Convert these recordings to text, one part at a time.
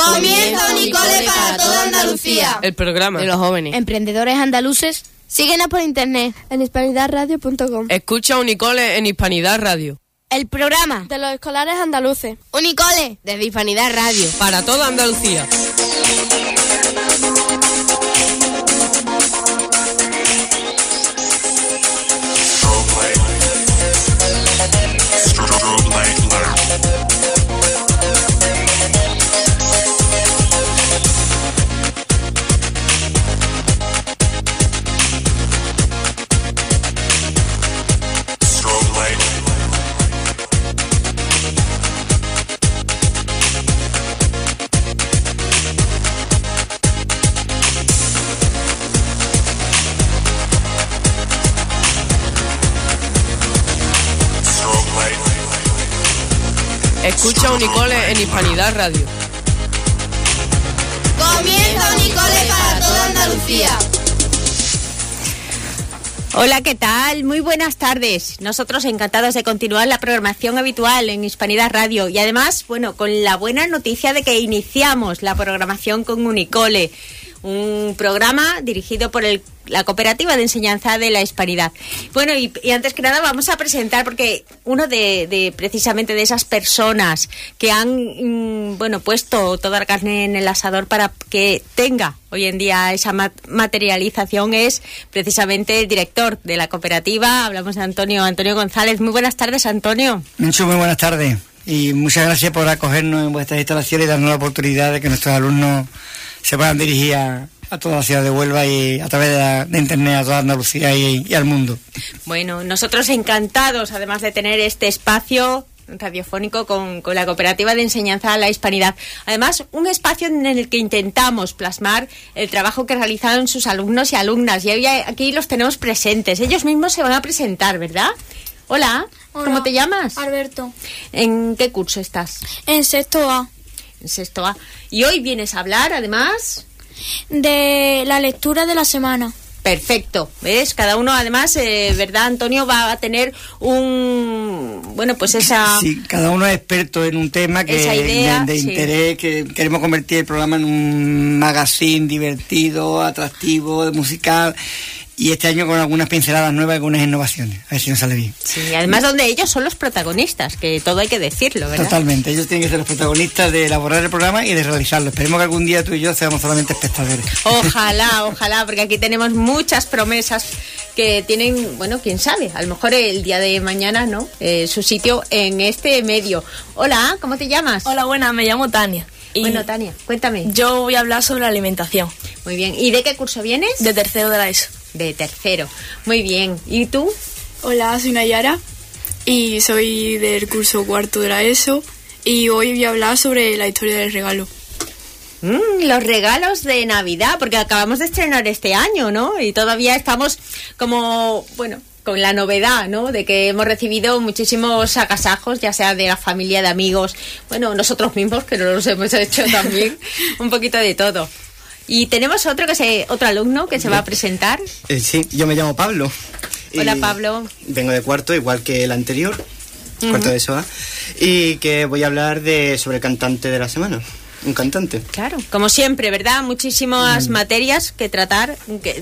Comienza Unicole para toda Andalucía. El programa de los jóvenes. Emprendedores andaluces. Síguenos por internet en hispanidadradio.com. Escucha Unicole en Hispanidad Radio. El programa de los escolares andaluces. Unicole desde Hispanidad Radio. Para toda Andalucía. Escucha Unicole en Hispanidad Radio. Comienza Unicole para toda Andalucía. Hola, ¿qué tal? Muy buenas tardes. Nosotros encantados de continuar la programación habitual en Hispanidad Radio y además, bueno, con la buena noticia de que iniciamos la programación con Unicole, un programa dirigido por la Cooperativa de Enseñanza de la Hispanidad. Bueno, y antes que nada vamos a presentar, porque uno de precisamente de esas personas que han puesto toda la carne en el asador para que tenga hoy en día esa materialización es precisamente el director de la cooperativa. Hablamos de Antonio González. Muy buenas tardes, Antonio. Mucho, muy buenas tardes y muchas gracias por acogernos en vuestras instalaciones y darnos la oportunidad de que nuestros alumnos se puedan dirigir a toda la ciudad de Huelva y a través de internet a toda Andalucía y al mundo. Bueno, nosotros encantados además de tener este espacio radiofónico con la Cooperativa de Enseñanza a la Hispanidad. Además, un espacio en el que intentamos plasmar el trabajo que realizaron sus alumnos y alumnas. Y hoy aquí los tenemos presentes. Ellos mismos se van a presentar, ¿verdad? Hola, ¿cómo te llamas? Alberto. ¿En qué curso estás? En sexto A. En sexto A. Y hoy vienes a hablar, además, de la lectura de la semana. Perfecto, ¿ves? Cada uno, además, ¿verdad, Antonio? Va a tener Sí, cada uno es experto en un tema que idea, de interés, que queremos convertir el programa en un magazine divertido, atractivo, musical. Y este año con algunas pinceladas nuevas y algunas innovaciones. A ver si nos sale bien. Sí, además donde ellos son los protagonistas, que todo hay que decirlo, ¿verdad? Totalmente, ellos tienen que ser los protagonistas de elaborar el programa y de realizarlo. Esperemos que algún día tú y yo seamos solamente espectadores. Ojalá, porque aquí tenemos muchas promesas que tienen, quién sabe, a lo mejor el día de mañana, ¿no? Su sitio en este medio. Hola, ¿cómo te llamas? Hola, buenas, me llamo Tania. Bueno, Tania, cuéntame. Yo voy a hablar sobre la alimentación. Muy bien, ¿y de qué curso vienes? De tercero de la ESO. De tercero, muy bien. ¿Y tú? Hola, soy Nayara y soy del curso cuarto de la ESO y hoy voy a hablar sobre la historia del regalo. Los regalos de Navidad, porque acabamos de estrenar este año, ¿no? Y todavía estamos como, con la novedad, ¿no? De que hemos recibido muchísimos agasajos, ya sea de la familia, de amigos, nosotros mismos, que nos los hemos hecho también, un poquito de todo. Y tenemos otro alumno que se va a presentar. Sí, yo me llamo Pablo. Hola, Pablo. Vengo de cuarto, igual que el anterior, cuarto de SOA, y que voy a hablar sobre el cantante de la semana. Un cantante. Claro, como siempre, ¿verdad? Muchísimas materias que tratar.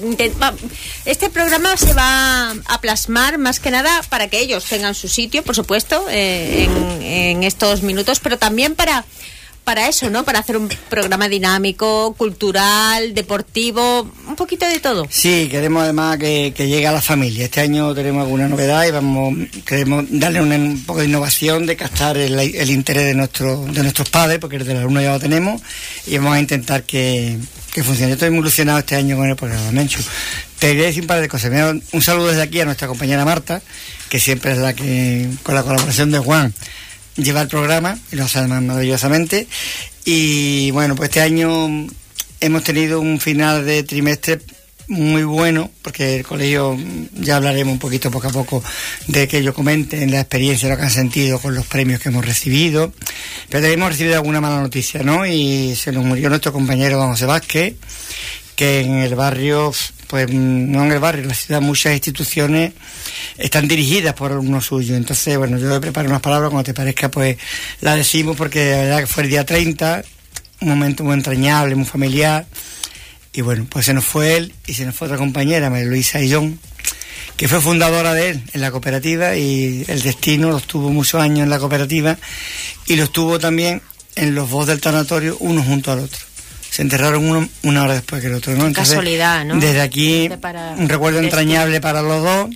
Este programa se va a plasmar más que nada para que ellos tengan su sitio, por supuesto, en estos minutos, pero también para eso, ¿no? Para hacer un programa dinámico, cultural, deportivo, un poquito de todo. Sí, queremos además que llegue a la familia. Este año tenemos alguna novedad y queremos darle un poco de innovación, de captar el interés de nuestros padres, porque el del alumno ya lo tenemos, y vamos a intentar que funcione. Yo estoy muy ilusionado este año con el programa, Menchu. Te quería decir un par de cosas. Un saludo desde aquí a nuestra compañera Marta, que siempre es la que, con la colaboración de Juan, lleva el programa y lo hace además maravillosamente. Y pues este año hemos tenido un final de trimestre muy bueno, porque el colegio, ya hablaremos un poquito poco a poco de que ellos comenten la experiencia, lo que han sentido con los premios que hemos recibido. Pero también hemos recibido alguna mala noticia, ¿no? Y se nos murió nuestro compañero Don José Vázquez, que en el barrio, no en el barrio, en la ciudad, muchas instituciones están dirigidas por uno suyo. Entonces, yo he preparado unas palabras, cuando te parezca, la decimos, porque la verdad que fue el día 30, un momento muy entrañable, muy familiar. Y bueno, pues se nos fue él y se nos fue otra compañera, María Luisa Illón, que fue fundadora de él en la cooperativa, y el destino los tuvo muchos años en la cooperativa y los tuvo también en los dos del tanatorio, uno junto al otro. Se enterraron uno una hora después que el otro, ¿no? Entonces, casualidad, ¿no? Desde aquí, un recuerdo entrañable para los dos.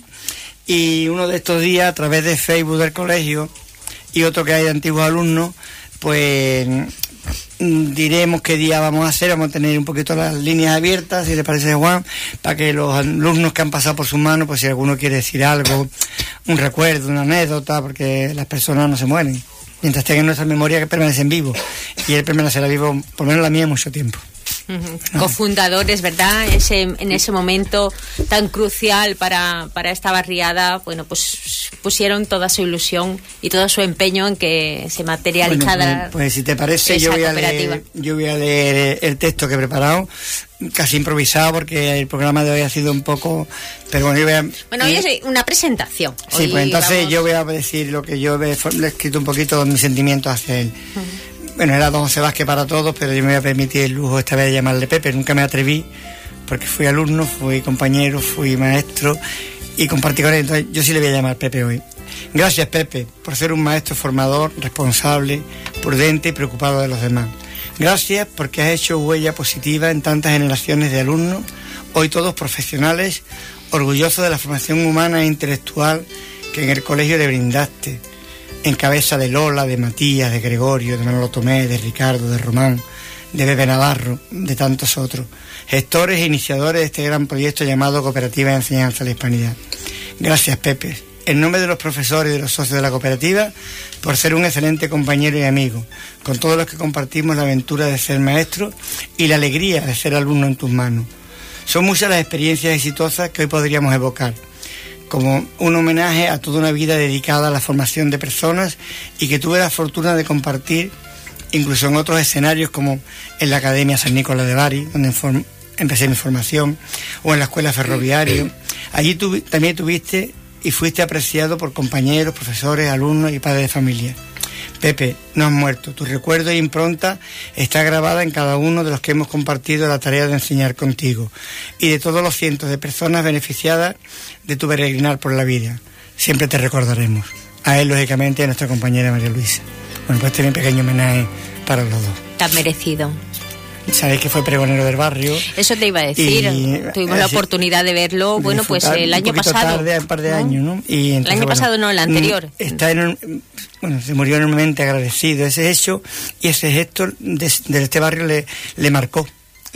Y uno de estos días, a través de Facebook del colegio y otro que hay de antiguos alumnos, pues diremos qué día vamos a hacer. Vamos a tener un poquito las líneas abiertas, si le parece, Juan, para que los alumnos que han pasado por sus manos, pues si alguno quiere decir algo, un recuerdo, una anécdota, porque las personas no se mueren. Mientras tengan nuestra memoria, que permanecen vivos. Y él permanecerá vivo, por lo menos la mía, mucho tiempo. Cofundadores, ¿verdad? En ese momento tan crucial para esta barriada, bueno, pues pusieron toda su ilusión y todo su empeño en que se materializara. Bueno, pues si te parece, yo voy a leer el texto que he preparado, casi improvisado, porque el programa de hoy ha sido un poco, pero bueno, yo voy a... Bueno, hoy es una presentación. Sí, hoy pues entonces vamos... yo voy a decir lo que yo le he escrito un poquito, mis sentimientos hacia él. Bueno, era don José Vázquez para todos, pero yo me voy a permitir el lujo esta vez de llamarle Pepe. Nunca me atreví, porque fui alumno, fui compañero, fui maestro y compartí con él. Entonces yo sí le voy a llamar Pepe hoy. Gracias, Pepe, por ser un maestro formador, responsable, prudente y preocupado de los demás. Gracias porque has hecho huella positiva en tantas generaciones de alumnos, hoy todos profesionales, orgullosos de la formación humana e intelectual que en el colegio le brindaste, en cabeza de Lola, de Matías, de Gregorio, de Manolo Tomé, de Ricardo, de Román, de Bebe Navarro, de tantos otros, gestores e iniciadores de este gran proyecto llamado Cooperativa de Enseñanza de la Hispanidad. Gracias, Pepe, en nombre de los profesores y de los socios de la cooperativa, por ser un excelente compañero y amigo, con todos los que compartimos la aventura de ser maestro y la alegría de ser alumno en tus manos. Son muchas las experiencias exitosas que hoy podríamos evocar, como un homenaje a toda una vida dedicada a la formación de personas y que tuve la fortuna de compartir incluso en otros escenarios, como en la Academia San Nicolás de Bari, donde empecé mi formación, o en la Escuela Ferroviaria. Allí también tuviste y fuiste apreciado por compañeros, profesores, alumnos y padres de familia. Pepe, no has muerto. Tu recuerdo e impronta está grabada en cada uno de los que hemos compartido la tarea de enseñar contigo y de todos los cientos de personas beneficiadas de tu peregrinar por la vida. Siempre te recordaremos. A él, lógicamente, y a nuestra compañera María Luisa. Bueno, pues este es mi pequeño homenaje para los dos. Tan merecido. Sabéis que fue pregonero del barrio. Eso te iba a decir. Tuvimos la oportunidad de verlo, bueno, pues el año pasado. Tarde, un par de años, ¿no? Y entonces, el año pasado no, el anterior. Se murió enormemente agradecido ese hecho, y ese gesto de este barrio le marcó.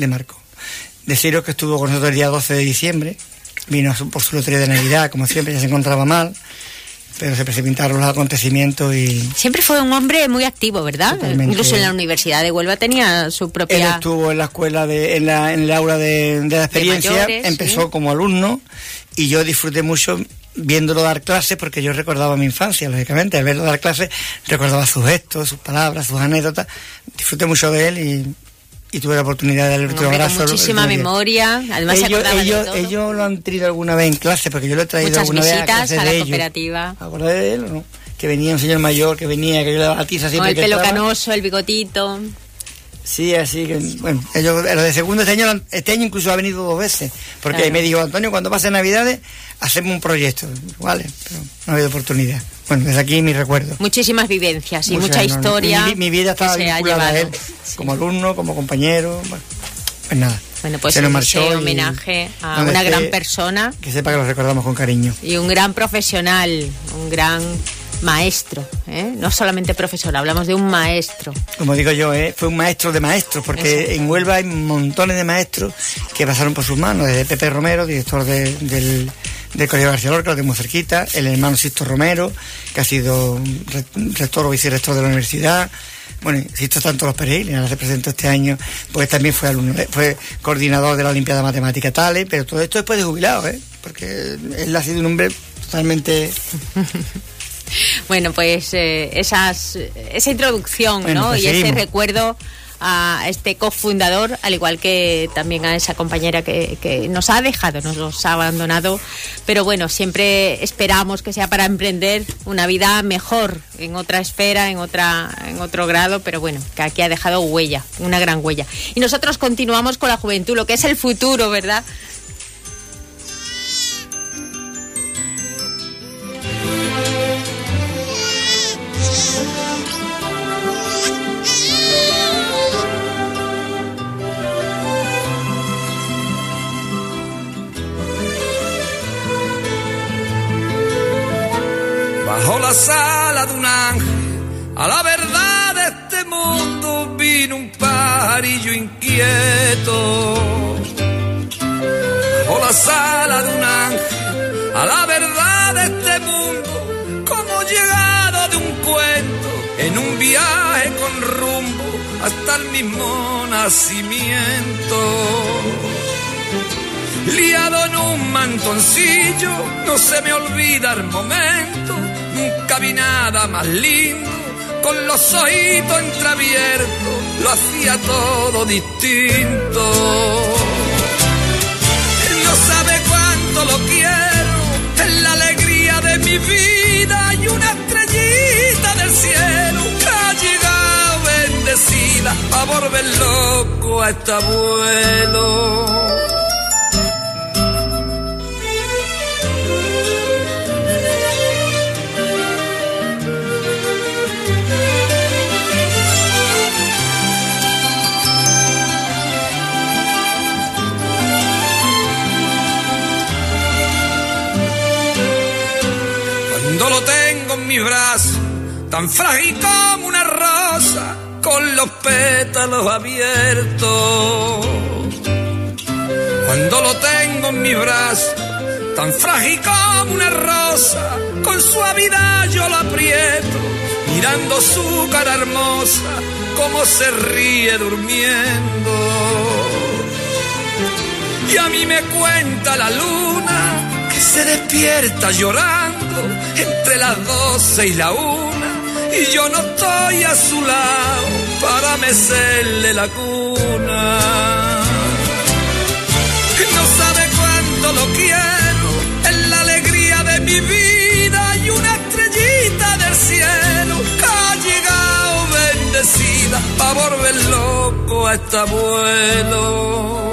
Deciros que estuvo con nosotros el día 12 de diciembre, vino por su lotería de Navidad, como siempre, ya se encontraba mal, pero se precipitaron los acontecimientos y... Siempre fue un hombre muy activo, ¿verdad? Totalmente. Incluso en la Universidad de Huelva tenía su propia... Él estuvo en la escuela, en el aula de la experiencia, de mayores, empezó ¿sí? como alumno, y yo disfruté mucho viéndolo dar clases, porque yo recordaba mi infancia, lógicamente, al verlo dar clases, recordaba sus gestos, sus palabras, sus anécdotas, disfruté mucho de él y tuve la oportunidad de darle otro abrazo. Con muchísima memoria, además ellos lo han tenido alguna vez en clase, porque yo lo he traído muchas alguna vez a visitas a la de cooperativa. ¿Acordáis de él o no? Que venía un señor mayor, que yo le daba la tiza siempre. Con el pelo canoso, el bigotito. Sí, así que, bueno, ellos, los de segundo este año incluso ha venido 2 veces, porque claro. Me dijo, Antonio, cuando pasen Navidades, hacemos un proyecto, vale, pero no ha habido oportunidad. Bueno, desde aquí mi recuerdo. Muchísimas vivencias y mucha historia. Mi vida estaba vinculada a él, sí. Como alumno, como compañero, bueno, pues nada. Bueno, pues se nos marchó ese homenaje a una gran persona. Que sepa que lo recordamos con cariño. Y un gran profesional, un gran maestro, ¿eh? No solamente profesor, hablamos de un maestro. Como digo yo, fue un maestro de maestros, porque en Huelva hay montones de maestros que pasaron por sus manos, desde Pepe Romero, director del Colegio García Lorca, lo tenemos cerquita, el hermano Sisto Romero, que ha sido rector o vicerrector de la universidad. Bueno, Sisto está en todos los peregrinos, ahora se presentó este año, pues también fue alumno, fue coordinador de la Olimpiada Matemática Tale, pero todo esto después de jubilado, porque él ha sido un hombre totalmente... Bueno, pues esa introducción, bueno, ¿no? Pues y seguimos. Ese recuerdo a este cofundador, al igual que también a esa compañera que nos ha dejado, nos ha abandonado. Pero bueno, siempre esperamos que sea para emprender una vida mejor, en otra esfera, en otro grado, pero bueno, que aquí ha dejado huella, una gran huella. Y nosotros continuamos con la juventud, lo que es el futuro, ¿verdad? Bajo la sala de un ángel, a la verdad de este mundo vino un pajarillo inquieto. Bajo la sala de un ángel, a la verdad de este mundo, como llegado de un cuento, en un viaje con rumbo hasta el mismo nacimiento. Liado en un mantoncillo, no se me olvida el momento. Nunca vi nada más lindo, con los ojitos entreabiertos, lo hacía todo distinto. No sabe cuánto lo quiero, es la alegría de mi vida y una estrellita del cielo que ha llegado bendecida a volver loco a este abuelo. Cuando lo tengo en mi brazo, tan frágil como una rosa, con los pétalos abiertos. Cuando lo tengo en mi brazo, tan frágil como una rosa, con suavidad yo lo aprieto, mirando su cara hermosa, como se ríe durmiendo. Y a mí me cuenta la luna que se despierta llorando entre las 12 y la 1, y yo no estoy a su lado para mecerle la cuna. No sabe cuánto lo quiero, es la alegría de mi vida y una estrellita del cielo que ha llegado bendecida para volver loco a este abuelo.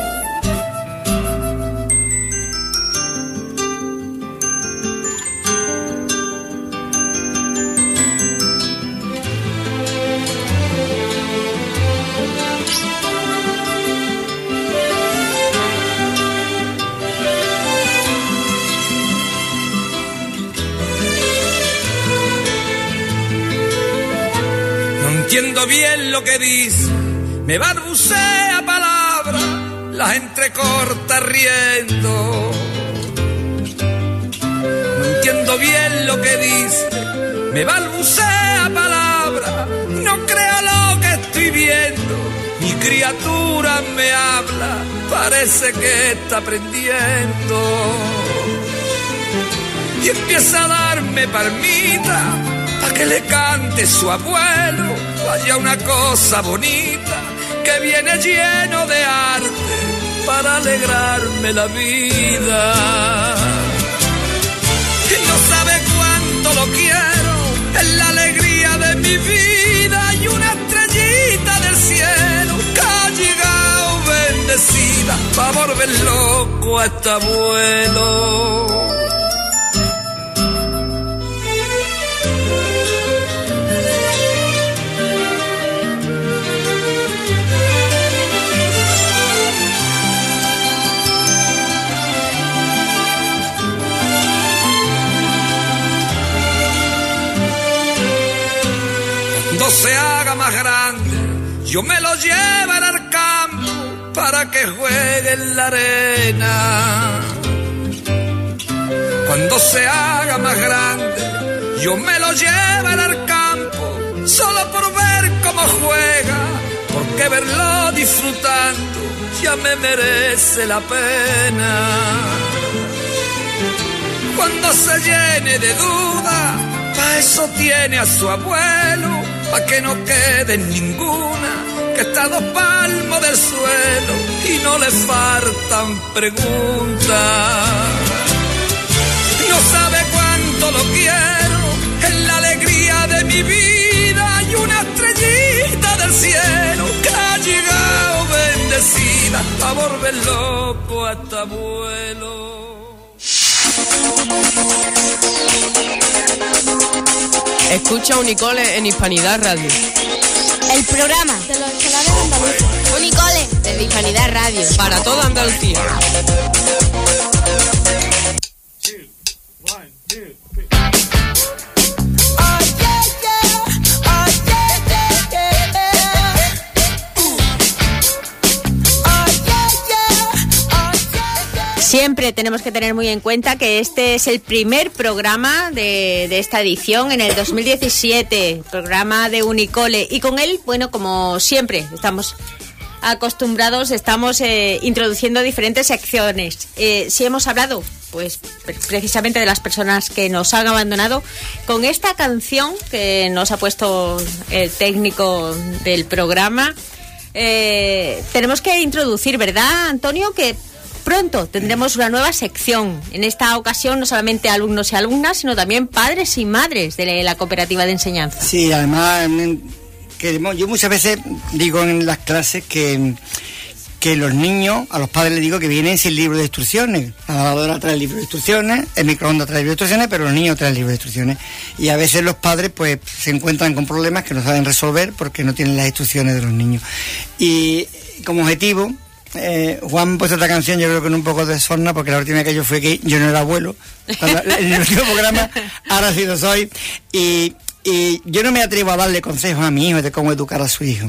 Entiendo bien lo que dice, me balbucea palabras, las entrecorta riendo. No entiendo bien lo que dice, me balbucea palabras, no creo lo que estoy viendo. Mi criatura me habla, parece que está aprendiendo. Y empieza a darme palmita pa' que le cante su abuelo. Vaya una cosa bonita que viene lleno de arte para alegrarme la vida. Y no sabe cuánto lo quiero, es la alegría de mi vida y una estrellita del cielo que ha llegado bendecida para volver loco a este abuelo. Se haga más grande, yo me lo llevaré al campo para que juegue en la arena. Cuando se haga más grande, yo me lo llevaré al campo solo por ver cómo juega, porque verlo disfrutando ya me merece la pena. Cuando se llene de duda, pa' eso tiene a su abuelo, pa' que no quede ninguna, que está a 2 palmos del suelo y no le faltan preguntas. No sabe cuánto lo quiero, es la alegría de mi vida y una estrellita del cielo que ha llegado bendecida a volver loco hasta abuelo. Escucha Unicole en Hispanidad Radio. El programa De los escolares andaluces. Unicole desde Hispanidad Radio. Para toda Andalucía. Siempre tenemos que tener muy en cuenta que este es el primer programa de esta edición en el 2017, programa de Unicole. Y con él, bueno, como siempre, estamos acostumbrados, estamos introduciendo diferentes secciones. Si hemos hablado, pues precisamente de las personas que nos han abandonado, con esta canción que nos ha puesto el técnico del programa, tenemos que introducir, ¿verdad, Antonio? Que pronto tendremos una nueva sección. En esta ocasión no solamente alumnos y alumnas, sino también padres y madres de la cooperativa de enseñanza. Sí, además, yo muchas veces digo en las clases que los niños, a los padres les digo que vienen sin libro de instrucciones. La lavadora trae el libro de instrucciones, el microondas trae el libro de instrucciones, pero los niños traen el libro de instrucciones. Y a veces los padres pues se encuentran con problemas que no saben resolver porque no tienen las instrucciones de los niños. Y como objetivo, Juan puso otra canción, yo creo que en un poco de sorna, porque la última que yo fui aquí, yo no era abuelo, en el último programa, ahora sí lo soy, y yo no me atrevo a darle consejos a mi hijo de cómo educar a su hijo.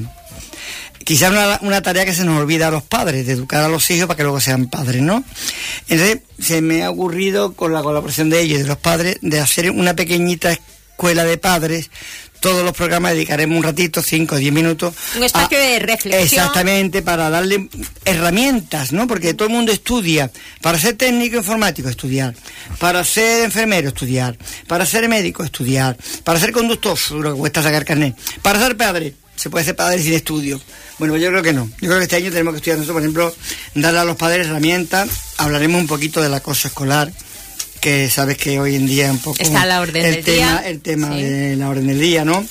Quizás una tarea que se nos olvida a los padres, de educar a los hijos para que luego sean padres, ¿no? Entonces, se me ha ocurrido, con la colaboración de ellos y de los padres, de hacer una pequeñita escuela de padres. Todos los programas dedicaremos un ratito, 5 o 10 minutos. Un espacio de reflexión. Exactamente, para darle herramientas, ¿no? Porque todo el mundo estudia. Para ser técnico informático, estudiar. Para ser enfermero, estudiar. Para ser médico, estudiar. Para ser conductor, lo que cuesta sacar carnet. Para ser padre, se puede ser padre sin estudio. Bueno, yo creo que no. Yo creo que este año tenemos que estudiar nosotros, por ejemplo, darle a los padres herramientas. Hablaremos un poquito del acoso escolar, que sabes que hoy en día es un poco está la orden del día. El tema Sí. de la orden del día, ¿no?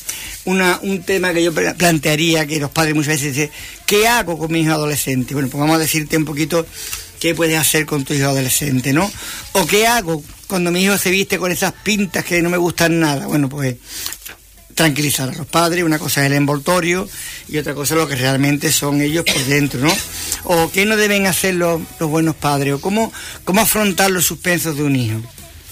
Un tema que yo plantearía, que los padres muchas veces dicen, ¿qué hago con mi hijo adolescente? Bueno, pues vamos a decirte un poquito qué puedes hacer con tu hijo adolescente, ¿no? O qué hago cuando mi hijo se viste con esas pintas que no me gustan nada. Bueno, pues tranquilizar a los padres. Una cosa es el envoltorio y otra cosa es lo que realmente son ellos por dentro, ¿no? O qué no deben hacer los buenos padres, o cómo afrontar los suspensos de un hijo.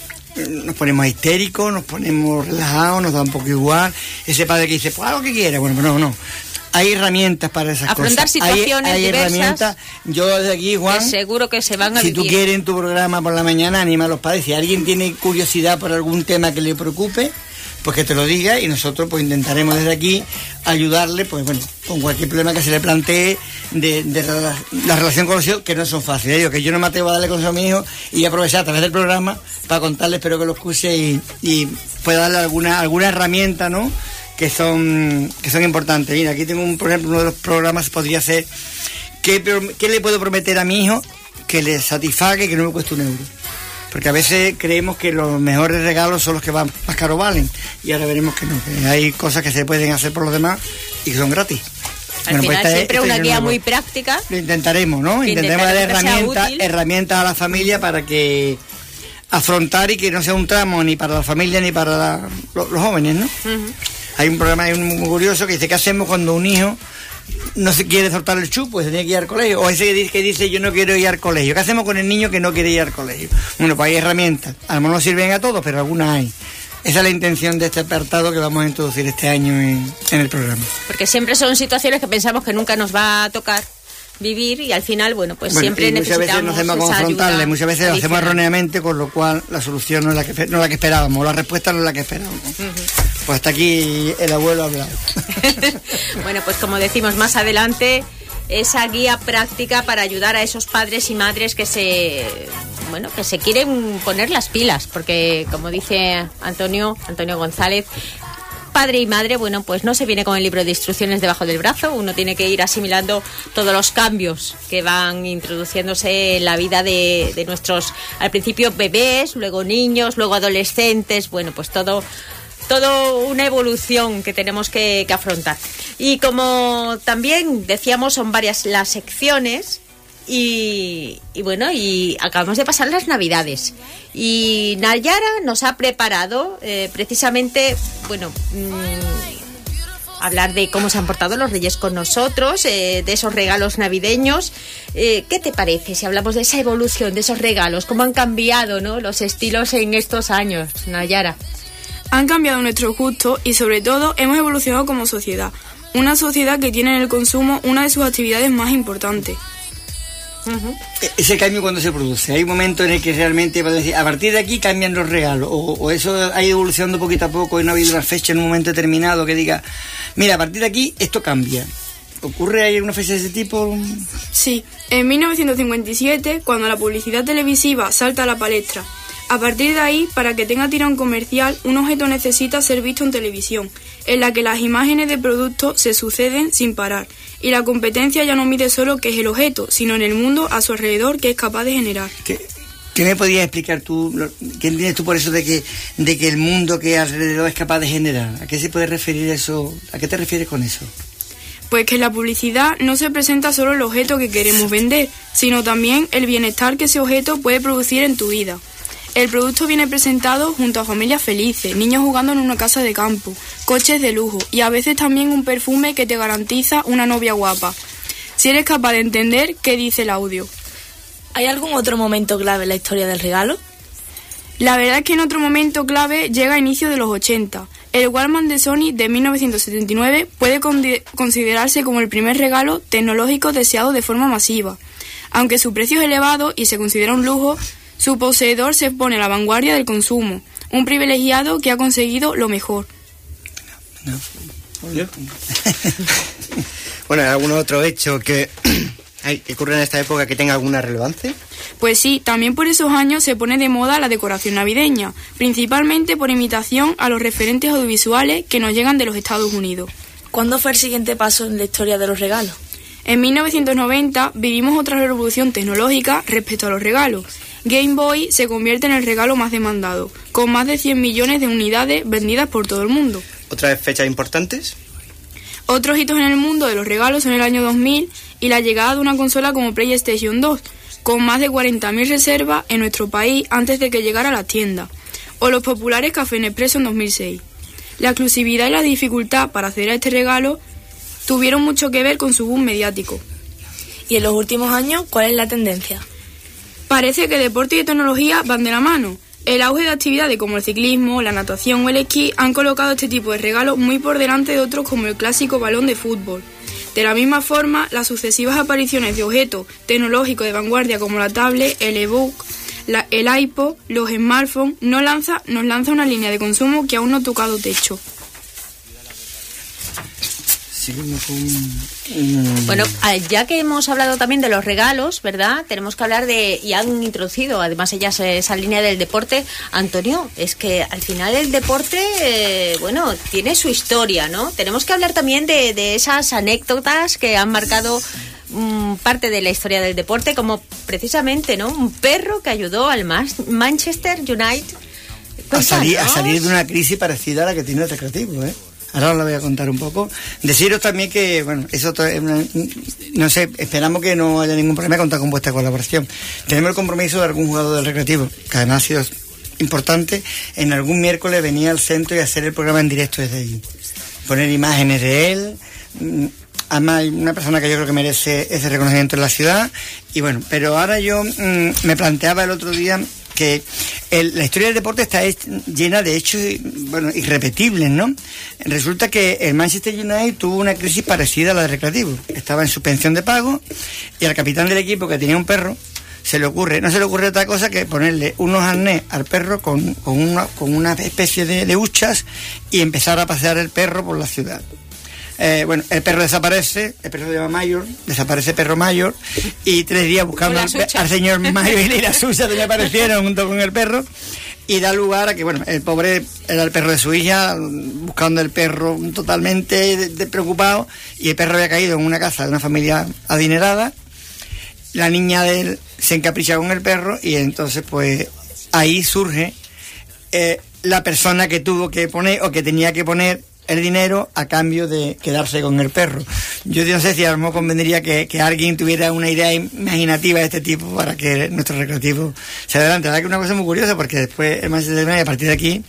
Nos ponemos histéricos, nos ponemos relajados, nos da un poco igual. Ese padre que dice, pues haz lo que quiera. Bueno, pues no. Hay herramientas para esas afrontar cosas. situaciones hay diversas. Herramientas. Yo desde aquí, Juan, seguro que se van a si vivir. tú quieres en tu programa por la mañana, anima a los padres. Si alguien tiene curiosidad por algún tema que le preocupe, pues que te lo diga y nosotros pues intentaremos desde aquí ayudarle, pues bueno, con cualquier problema que se le plantee de la relación con los hijos, que no son fáciles. Digo, que yo no me atrevo a darle consejo a mi hijo y aprovechar a través del programa para contarle, espero que lo escuche y pueda darle alguna herramienta, ¿no?, que son importantes. Mira, aquí tengo por ejemplo, uno de los programas podría ser ¿qué le puedo prometer a mi hijo que le satisfaga y que no me cueste €1? Porque a veces creemos que los mejores regalos son los que más caro valen. Y ahora veremos que no, que hay cosas que se pueden hacer por los demás y que son gratis. Al final pues siempre una guía muy práctica. Lo intentaremos, ¿no? Intentaremos dar herramientas a la familia para que afrontar y que no sea un tramo ni para la familia ni para los jóvenes, ¿no? Uh-huh. Hay un programa muy curioso que dice, ¿qué hacemos cuando un hijo no se quiere soltar el chup, pues tiene que ir al colegio? O ese que dice, yo no quiero ir al colegio. ¿Qué hacemos con el niño que no quiere ir al colegio? Bueno, pues hay herramientas. A lo mejor no sirven a todos, pero algunas hay. Esa es la intención de este apartado que vamos a introducir este año en el programa. Porque siempre son situaciones que pensamos que nunca nos va a tocar vivir y al final, bueno, siempre necesitamos muchas veces no hacemos confrontarle, muchas veces lo hacemos erróneamente, con lo cual la solución no es la que esperábamos, la respuesta no es la que esperábamos. Uh-huh. Pues hasta aquí el abuelo ha hablado. Bueno, pues como decimos más adelante, esa guía práctica para ayudar a esos padres y madres que se quieren poner las pilas, porque como dice Antonio González, padre y madre, bueno, pues no se viene con el libro de instrucciones debajo del brazo, uno tiene que ir asimilando todos los cambios que van introduciéndose en la vida de nuestros, al principio bebés, luego niños, luego adolescentes, bueno, pues todo una evolución que tenemos que afrontar. Y como también decíamos, son varias las secciones. Y bueno, y acabamos de pasar las Navidades y Nayara nos ha preparado precisamente, bueno, hablar de cómo se han portado los Reyes con nosotros, de esos regalos navideños. ¿Qué te parece si hablamos de esa evolución, de esos regalos, cómo han cambiado, ¿no?, los estilos en estos años, Nayara? Han cambiado nuestros gustos y sobre todo hemos evolucionado como sociedad, una sociedad que tiene en el consumo una de sus actividades más importantes. Uh-huh. Ese cambio, cuando se produce, hay un momento en el que realmente podemos decir, a partir de aquí cambian los regalos, o eso ha ido evolucionando poquito a poco y no ha habido una fecha en un momento determinado que diga, mira, a partir de aquí esto cambia. ¿Ocurre ahí una fecha de ese tipo? Sí, en 1957, cuando la publicidad televisiva salta a la palestra. A partir de ahí, para que tenga tirón comercial, un objeto necesita ser visto en televisión, en la que las imágenes de productos se suceden sin parar, y la competencia ya no mide solo qué es el objeto, sino en el mundo a su alrededor que es capaz de generar. ¿Qué me podías explicar tú? ¿Qué entiendes tú por eso de que el mundo que alrededor es capaz de generar? ¿A qué se puede referir eso? ¿A qué te refieres con eso? Pues que en la publicidad no se presenta solo el objeto que queremos vender, sino también el bienestar que ese objeto puede producir en tu vida. El producto viene presentado junto a familias felices, niños jugando en una casa de campo, coches de lujo y a veces también un perfume que te garantiza una novia guapa. Si eres capaz de entender qué dice el audio. ¿Hay algún otro momento clave en la historia del regalo? La verdad es que en otro momento clave llega a inicios de los 80. El Walkman de Sony de 1979 puede considerarse como el primer regalo tecnológico deseado de forma masiva. Aunque su precio es elevado y se considera un lujo, su poseedor se pone a la vanguardia del consumo, un privilegiado que ha conseguido lo mejor. Bueno, ¿hay algún otro hecho que ocurre en esta época que tenga alguna relevancia? Pues sí, también por esos años se pone de moda la decoración navideña, principalmente por imitación a los referentes audiovisuales que nos llegan de los Estados Unidos. ¿Cuándo fue el siguiente paso en la historia de los regalos? En 1990 vivimos otra revolución tecnológica respecto a los regalos. Game Boy se convierte en el regalo más demandado, con más de 100 millones de unidades vendidas por todo el mundo. ¿Otras fechas importantes? Otros hitos en el mundo de los regalos son el año 2000 y la llegada de una consola como PlayStation 2, con más de 40.000 reservas en nuestro país antes de que llegara a las tiendas, o los populares Café Nespresso en 2006. La exclusividad y la dificultad para acceder a este regalo tuvieron mucho que ver con su boom mediático. ¿Y en los últimos años cuál es la tendencia? Parece que deporte y tecnología van de la mano. El auge de actividades como el ciclismo, la natación o el esquí han colocado este tipo de regalos muy por delante de otros como el clásico balón de fútbol. De la misma forma, las sucesivas apariciones de objetos tecnológicos de vanguardia como la tablet, el ebook, el iPod, los smartphones, nos lanza una línea de consumo que aún no ha tocado techo. Bueno, ya que hemos hablado también de los regalos, ¿verdad? Tenemos que hablar y han introducido además ellas esa línea del deporte. Antonio, es que al final el deporte, bueno, tiene su historia, ¿no? Tenemos que hablar también de esas anécdotas que han marcado parte de la historia del deporte, como precisamente, ¿no? Un perro que ayudó al Manchester United a salir de una crisis parecida a la que tiene el Recreativo, ¿eh? Ahora os lo voy a contar un poco. Deciros también que, bueno, eso no sé, esperamos que no haya ningún problema contar con vuestra colaboración. Tenemos el compromiso de algún jugador del Recreativo, que además ha sido importante, en algún miércoles venía al centro y hacer el programa en directo desde allí. Poner imágenes de él. Además hay una persona que yo creo que merece ese reconocimiento en la ciudad. Y bueno, pero ahora yo me planteaba el otro día que la historia del deporte está llena de hechos, bueno, irrepetibles, ¿no? Resulta que el Manchester United tuvo una crisis parecida a la de Recreativo. Estaba en suspensión de pago y al capitán del equipo, que tenía un perro, no se le ocurre otra cosa que ponerle unos arnés al perro con una especie de huchas y empezar a pasear el perro por la ciudad. Bueno, el perro desaparece, el perro se llama Mayor, desaparece perro Mayor, y 3 días buscando al señor Mayor y las huchas que aparecieron junto con el perro, y da lugar a que, bueno, el pobre era el perro de su hija, buscando el perro totalmente preocupado, y el perro había caído en una casa de una familia adinerada. La niña de él se encapricha con el perro y entonces pues ahí surge la persona que tuvo que poner o que tenía que poner el dinero a cambio de quedarse con el perro. Yo no sé si a lo mejor convendría que alguien tuviera una idea imaginativa de este tipo para que nuestro recreativo se adelante. La verdad que es una cosa muy curiosa, porque después el Manchester United, a partir de aquí,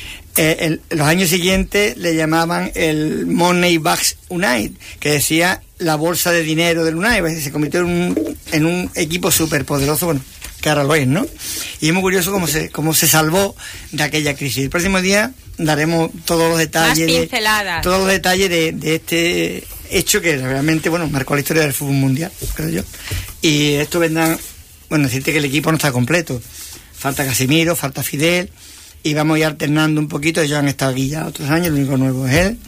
los años siguientes le llamaban el Money Bags United, que decía la bolsa de dinero del United. Se convirtió en un equipo súper poderoso, bueno, que ahora lo es, ¿no? Y es muy curioso cómo se salvó de aquella crisis. El próximo día daremos todos los detalles. Más pinceladas. Todos los detalles de este hecho que realmente, bueno, marcó la historia del fútbol mundial, creo yo. Y esto vendrán, bueno, decirte que el equipo no está completo. Falta Casemiro, falta Fidel, y vamos a ir alternando un poquito. Ellos han estado aquí ya otros años, el único nuevo es él.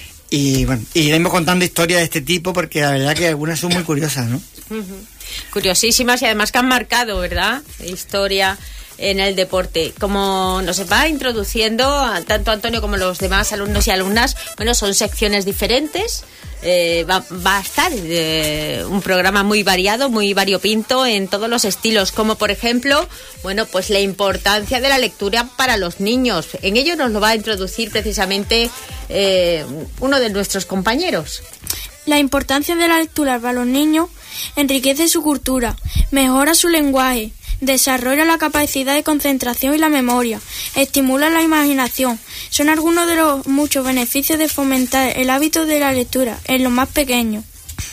Y bueno, y iremos contando historias de este tipo, porque la verdad que algunas son muy curiosas, ¿no? Curiosísimas, y además que han marcado, ¿verdad?, historia en el deporte. Como nos va introduciendo tanto Antonio como los demás alumnos y alumnas, bueno, son secciones diferentes. Va a estar un programa muy variado, muy variopinto en todos los estilos, como por ejemplo, bueno, pues la importancia de la lectura para los niños. En ello nos lo va a introducir precisamente uno de nuestros compañeros. La importancia de la lectura para los niños enriquece su cultura, mejora su lenguaje, desarrolla la capacidad de concentración y la memoria, estimula la imaginación. Son algunos de los muchos beneficios de fomentar el hábito de la lectura en los más pequeños.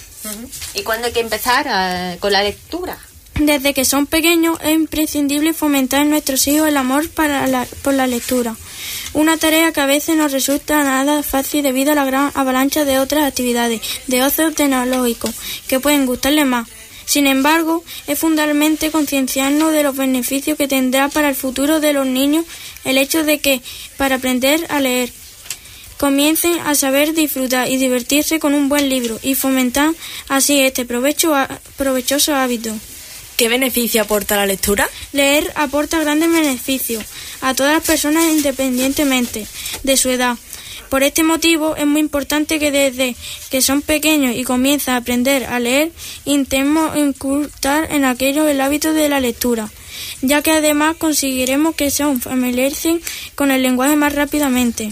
¿Y cuándo hay que empezar con la lectura? Desde que son pequeños es imprescindible fomentar en nuestros hijos el amor por la lectura. Una tarea que a veces no resulta nada fácil debido a la gran avalancha de otras actividades de ocio tecnológico que pueden gustarle más. Sin embargo, es fundamental concienciarnos de los beneficios que tendrá para el futuro de los niños el hecho de que, para aprender a leer, comiencen a saber disfrutar y divertirse con un buen libro y fomentar así este provechoso hábito. ¿Qué beneficio aporta la lectura? Leer aporta grandes beneficios a todas las personas independientemente de su edad. Por este motivo es muy importante que desde que son pequeños y comienzan a aprender a leer, intentemos inculcar en aquellos el hábito de la lectura, ya que además conseguiremos que se familiaricen con el lenguaje más rápidamente.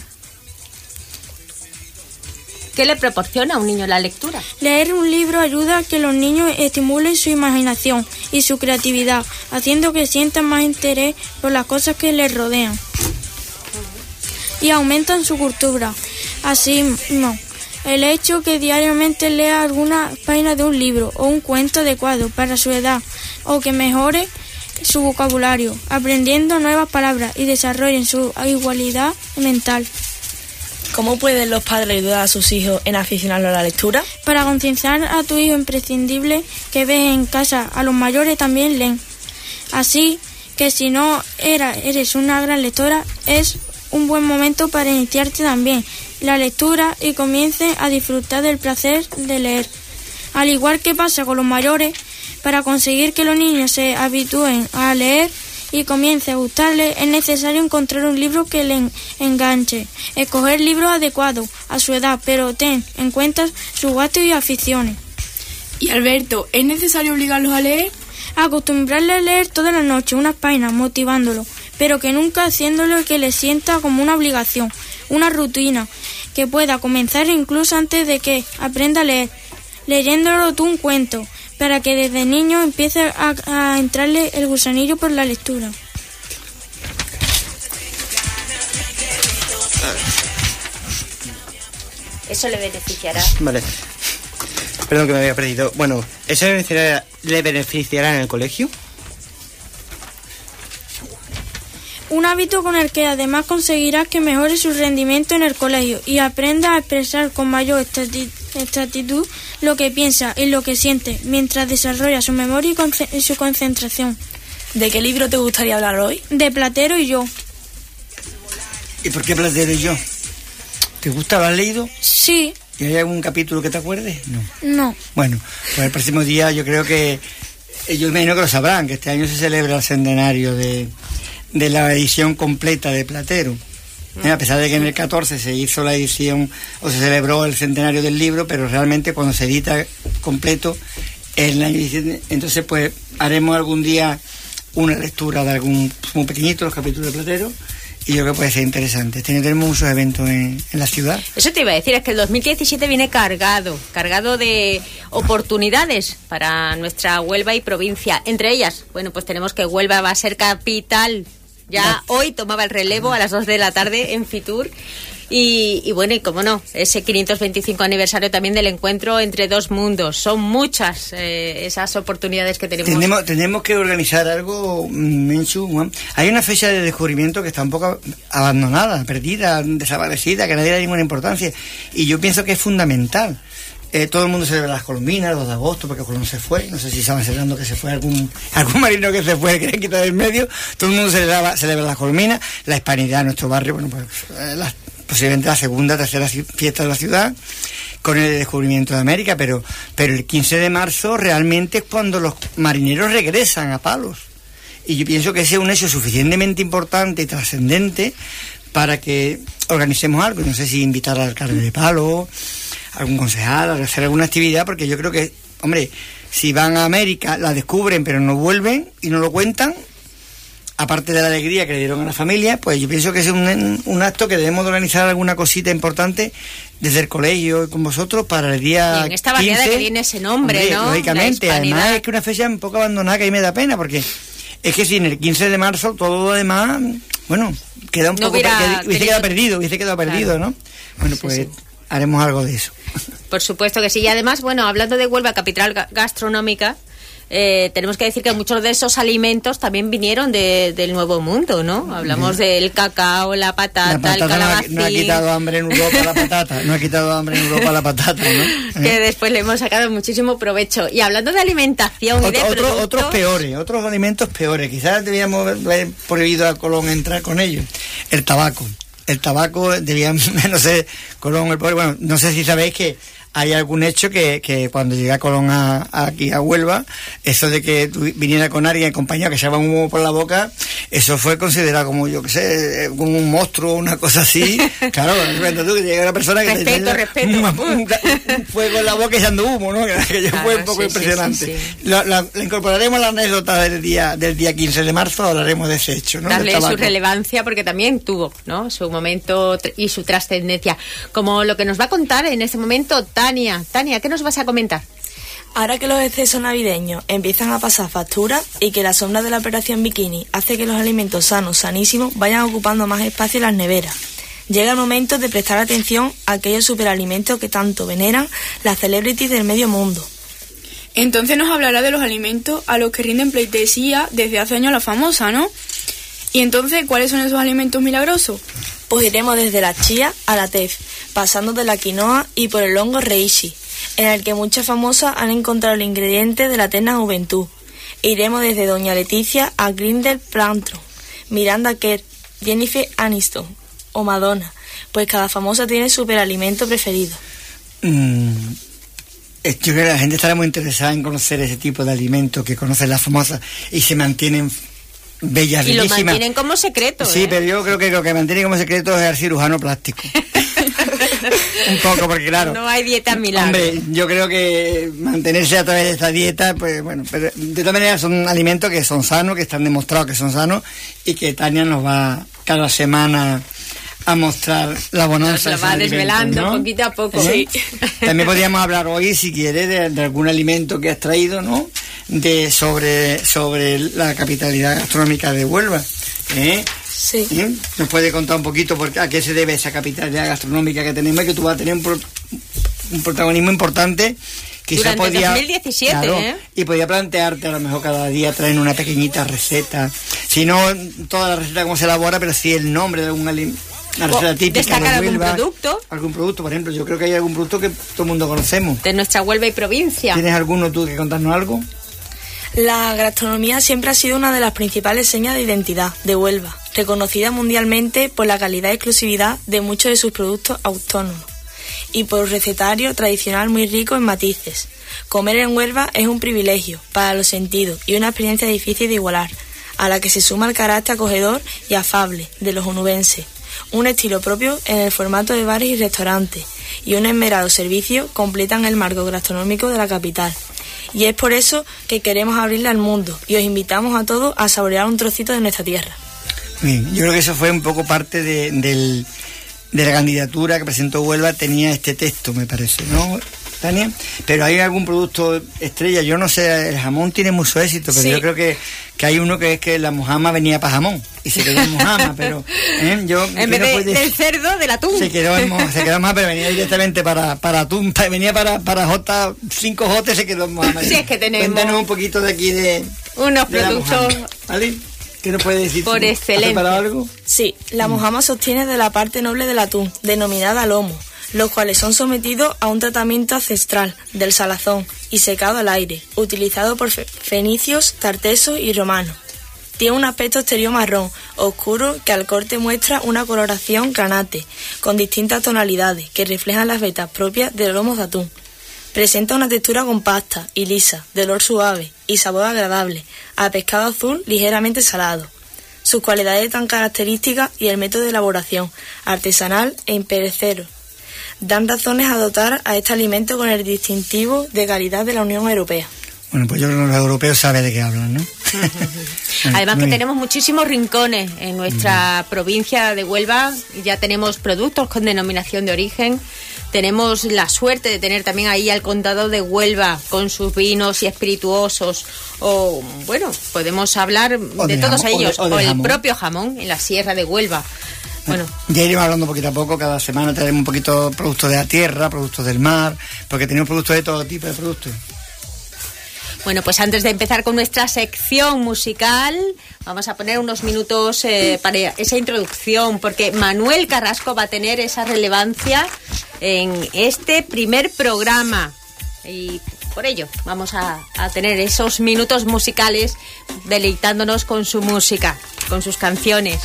¿Qué le proporciona a un niño la lectura? Leer un libro ayuda a que los niños estimulen su imaginación y su creatividad, haciendo que sientan más interés por las cosas que les rodean y aumentan su cultura. Así no. El hecho que diariamente lea algunas páginas de un libro o un cuento adecuado para su edad, o que mejore su vocabulario, aprendiendo nuevas palabras y desarrollen su igualdad mental. ¿Cómo pueden los padres ayudar a sus hijos en aficionarlos a la lectura? Para concienciar a tu hijo es imprescindible que veas en casa a los mayores también leen. Así que si no eres una gran lectora, es un buen momento para iniciarte también la lectura y comiences a disfrutar del placer de leer. Al igual que pasa con los mayores, para conseguir que los niños se habitúen a leer y comience a gustarles, es necesario encontrar un libro que le enganche. Escoger libros adecuados a su edad, pero ten en cuenta sus gustos y aficiones. Y Alberto, ¿es necesario obligarlos a leer? Acostumbrarle a leer toda la noche unas páginas, motivándolo, pero que nunca haciéndolo que le sienta como una obligación, una rutina, que pueda comenzar incluso antes de que aprenda a leer, leyéndolo tú un cuento, para que desde niño empiece a entrarle el gusanillo por la lectura. Eso le beneficiará. Vale. Perdón que me había perdido. Bueno, ¿eso le beneficiará en el colegio? Un hábito con el que además conseguirás que mejore su rendimiento en el colegio y aprenda a expresar con mayor exactitud lo que piensa y lo que siente, mientras desarrolla su memoria y su concentración. ¿De qué libro te gustaría hablar hoy? De Platero y yo. ¿Y por qué Platero y yo? ¿Te gusta? ¿Lo has leído? Sí. ¿Y hay algún capítulo que te acuerdes? No. No. Bueno, pues el próximo día yo creo que ellos menos que lo sabrán, que este año se celebra el centenario de de la edición completa de Platero. A pesar de que en el 14 se hizo la edición o se celebró el centenario del libro, pero realmente cuando se edita completo en la edición, entonces pues haremos algún día una lectura de algún muy pequeñito, los capítulos de Platero, y yo creo que puede ser interesante. Tenemos muchos eventos en la ciudad. Eso te iba a decir, es que el 2017 viene cargado de oportunidades para nuestra Huelva y provincia. Entre ellas, bueno, pues tenemos que Huelva va a ser capital. Ya hoy tomaba el relevo a las 2 de la tarde en Fitur. Y bueno, y cómo no, ese 525 aniversario también del encuentro entre dos mundos. Son muchas esas oportunidades que tenemos que organizar algo, Menchu. Hay una fecha de descubrimiento que está un poco abandonada, perdida, desaparecida, que nadie le da ninguna importancia. Y yo pienso que es fundamental. Todo el mundo celebra las Colombinas, el 2 de agosto, porque Colón se fue. No sé si estaban celebrando que se fue algún marino que se fue, que le han quitado del medio. Todo el mundo celebra las Colombinas, la hispanidad en nuestro barrio, bueno, pues posiblemente la segunda, tercera fiesta de la ciudad, con el descubrimiento de América, pero el 15 de marzo realmente es cuando los marineros regresan a Palos. Y yo pienso que ese es un hecho suficientemente importante y trascendente para que organicemos algo. No sé si invitar al alcalde de Palos, algún concejal, a hacer alguna actividad, porque yo creo que, hombre, si van a América, la descubren pero no vuelven y no lo cuentan, aparte de la alegría que le dieron a la familia, pues yo pienso que es un acto que debemos de organizar alguna cosita importante desde el colegio y con vosotros para el día 15. Y en esta variedad que tiene ese nombre, hombre, ¿no? Lógicamente, además es que una fecha un poco abandonada que a mí me da pena, porque es que si en el 15 de marzo todo lo demás, bueno, queda un poco hubiese quedado perdido, claro. ¿No? Bueno, pues sí. Haremos algo de eso. Por supuesto que sí. Y además, bueno, hablando de Huelva, capital gastronómica, tenemos que decir que muchos de esos alimentos también vinieron del Nuevo Mundo, ¿no? Hablamos del cacao, la patata, el calabacín. No ha quitado hambre en Europa la patata, ¿no? Que después le hemos sacado muchísimo provecho. Y hablando de alimentación y de productos... Otros alimentos peores. Quizás debíamos haber prohibido a Colón entrar con ellos. El tabaco debían, no sé, Colón, el pobre, bueno, no sé si sabéis que hay algún hecho que cuando llega Colón aquí a Huelva, eso de que viniera con alguien acompañado que se llevaba un humo por la boca, eso fue considerado como, yo qué sé, como un monstruo, una cosa así. Claro, cuando tú que llega una persona que respeto. Un fuego en la boca echando humo, ¿no? Que fue un poco impresionante. Sí. La incorporaremos a la anécdota del día 15 de marzo, hablaremos de ese hecho, ¿no? Darle su relevancia, porque también tuvo, ¿no?, su momento y su trascendencia. Como lo que nos va a contar en este momento Tania, ¿qué nos vas a comentar? Ahora que los excesos navideños empiezan a pasar factura y que la sombra de la operación bikini hace que los alimentos sanísimos, vayan ocupando más espacio en las neveras. Llega el momento de prestar atención a aquellos superalimentos que tanto veneran las celebrities del medio mundo. Entonces nos hablará de los alimentos a los que rinden pleitesía desde hace años la famosa, ¿no? Y entonces, ¿cuáles son esos alimentos milagrosos? Pues iremos desde la chía a la tef, pasando de la quinoa y por el hongo reishi, en el que muchas famosas han encontrado el ingrediente de la eterna juventud. Iremos desde Doña Leticia a Grindel Paltrow, Miranda Kerr, Jennifer Aniston o Madonna, pues cada famosa tiene su superalimento preferido. Yo creo que la gente estará muy interesada en conocer ese tipo de alimentos que conocen las famosas y se mantienen bellas, y bellísimas. Lo mantienen como secreto. Sí, pero yo creo que lo que mantiene como secreto es el cirujano plástico. Un poco, porque claro, no hay dieta milagro. Hombre, yo creo que mantenerse a través de esta dieta, pues bueno, pero de todas maneras son alimentos que son sanos, que están demostrados que son sanos, y que Tania nos va cada semana a mostrar la bonanza. Nos lo va desvelando, ¿no?, poquito a poco. Sí. También podríamos hablar hoy, si quiere, de algún alimento que has traído, ¿no?, sobre la capitalidad gastronómica de Huelva. Sí. ¿Nos puede contar un poquito a qué se debe esa capitalidad gastronómica que tenemos y que tú vas a tener un protagonismo importante? Quizá durante 2017, claro, y podía plantearte a lo mejor cada día traer una pequeñita receta, si no toda la receta cómo se elabora, pero sí el nombre de alguna receta típica. Destacar de Huelva, algún producto, por ejemplo. Yo creo que hay algún producto que todo el mundo conocemos de nuestra Huelva y provincia. ¿Tienes alguno tú que contarnos algo? La gastronomía siempre ha sido una de las principales señas de identidad de Huelva, reconocida mundialmente por la calidad y exclusividad de muchos de sus productos autónomos y por un recetario tradicional muy rico en matices. Comer en Huelva es un privilegio para los sentidos y una experiencia difícil de igualar. a la que se suma el carácter acogedor y afable de los onubenses, un estilo propio en el formato de bares y restaurantes, y un esmerado servicio completan el marco gastronómico de la capital. Y es por eso que queremos abrirla al mundo y os invitamos a todos a saborear un trocito de nuestra tierra. Bien, yo creo que eso fue un poco parte de la candidatura que presentó Huelva, tenía este texto, me parece, ¿no, Tania? Pero hay algún producto estrella, yo no sé, el jamón tiene mucho éxito, pero sí. Yo creo que hay uno que es que la mojama venía para jamón y se quedó en mojama, pero yo en vez del cerdo, del atún. Se quedó en mojama, pero venía directamente para atún, venía para jota, 5 jotes, se quedó en mojama. Sí, es que tenemos... Cuéntanos un poquito de aquí de unos productos... ¿Vale? ¿Qué nos puede decir? Por excelencia. ¿Has preparado algo? Sí, la mojama se obtiene de la parte noble del atún, denominada lomo, los cuales son sometidos a un tratamiento ancestral del salazón y secado al aire, utilizado por fenicios, tartesos y romanos. Tiene un aspecto exterior marrón, oscuro, que al corte muestra una coloración granate, con distintas tonalidades que reflejan las vetas propias de los lomos de atún. Presenta una textura compacta y lisa, de olor suave y sabor agradable, a pescado azul ligeramente salado. Sus cualidades tan características y el método de elaboración, artesanal e imperecedero, dan razones a dotar a este alimento con el distintivo de calidad de la Unión Europea. Bueno, pues yo creo que los europeos saben de qué hablan, ¿no? Además que tenemos muchísimos rincones en nuestra provincia de Huelva, ya tenemos productos con denominación de origen, tenemos la suerte de tener también ahí al condado de Huelva con sus vinos y espirituosos, o bueno, podemos hablar de todos ellos, o el propio jamón en la Sierra de Huelva. Bueno, ya iremos hablando poquito a poco, cada semana traeremos un poquito productos de la tierra, productos del mar, porque tenemos productos de todo tipo de productos. Bueno, pues antes de empezar con nuestra sección musical, vamos a poner unos minutos para esa introducción, porque Manuel Carrasco va a tener esa relevancia en este primer programa. Y por ello vamos a tener esos minutos musicales deleitándonos con su música, con sus canciones.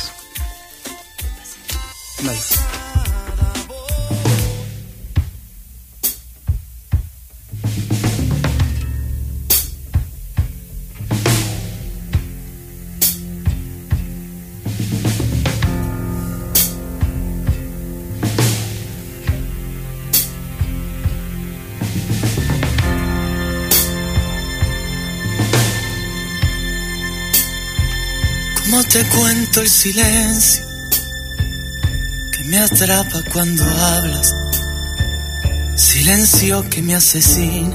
Vale. ¿Cómo te cuento el silencio que me atrapa cuando hablas? Silencio que me asesina,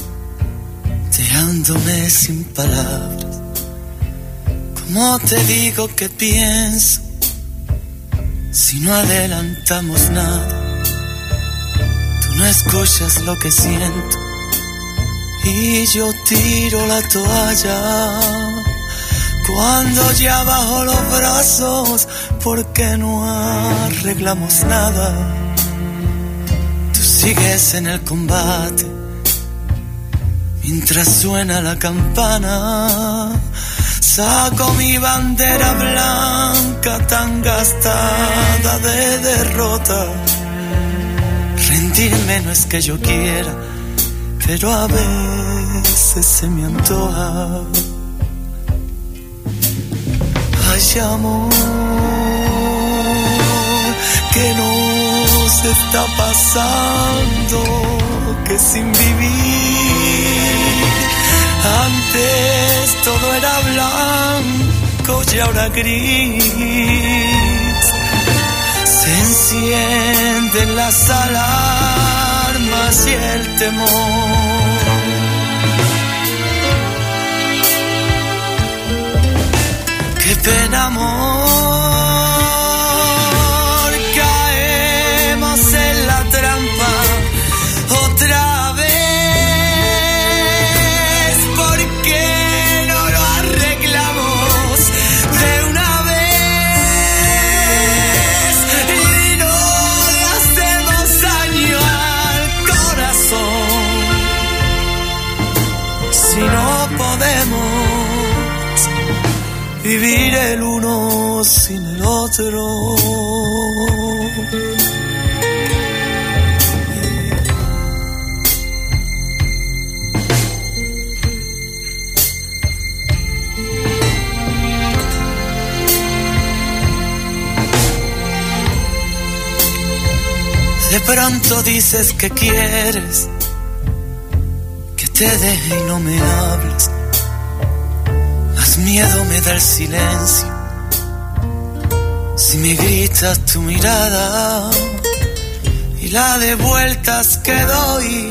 dejándome sin palabras. ¿Cómo te digo que pienso si no adelantamos nada? Tú no escuchas lo que siento y yo tiro la toalla. Cuando ya bajo los brazos, ¿por qué no arreglamos nada? Tú sigues en el combate, mientras suena la campana. Saco mi bandera blanca tan gastada de derrota. Rendirme no es que yo quiera, pero a veces se me antoja. Ay, amor, ¿qué nos está pasando? Que sin vivir antes todo era blanco y ahora gris. Se encienden las alarmas y el temor. Qué pena, amor, caemos en la trampa otra vez. ¿Por qué no lo arreglamos de una vez y no le hacemos daño al corazón? Si no podemos vivir el uno sin el otro. De pronto dices que quieres que te deje y no me hables. Más miedo me da el silencio si me gritas tu mirada y la de vueltas que doy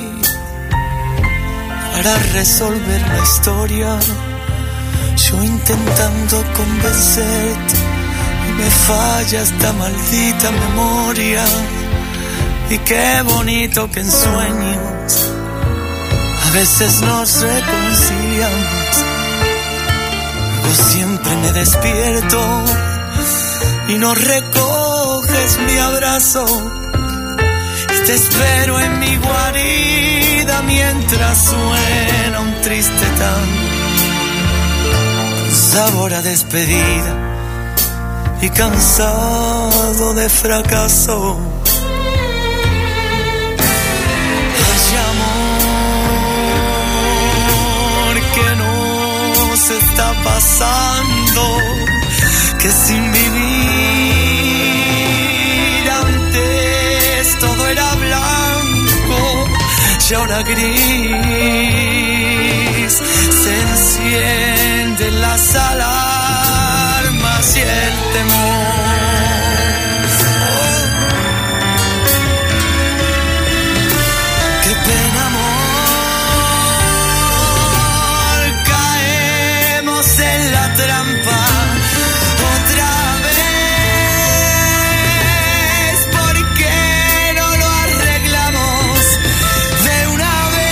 para resolver la historia. Yo intentando convencerte y me falla esta maldita memoria. Y qué bonito que en sueños a veces nos reconciliamos. Luego siempre me despierto y no recoges mi abrazo. Y te espero en mi guarida mientras suena un triste tango, con sabor a despedida y cansado de fracaso. ¿Qué nos está pasando? Que sin vivir antes todo era blanco y ahora gris. Se encienden las alarmas y el temor. Qué pena, amor. En la trampa otra vez, ¿por qué no lo arreglamos de una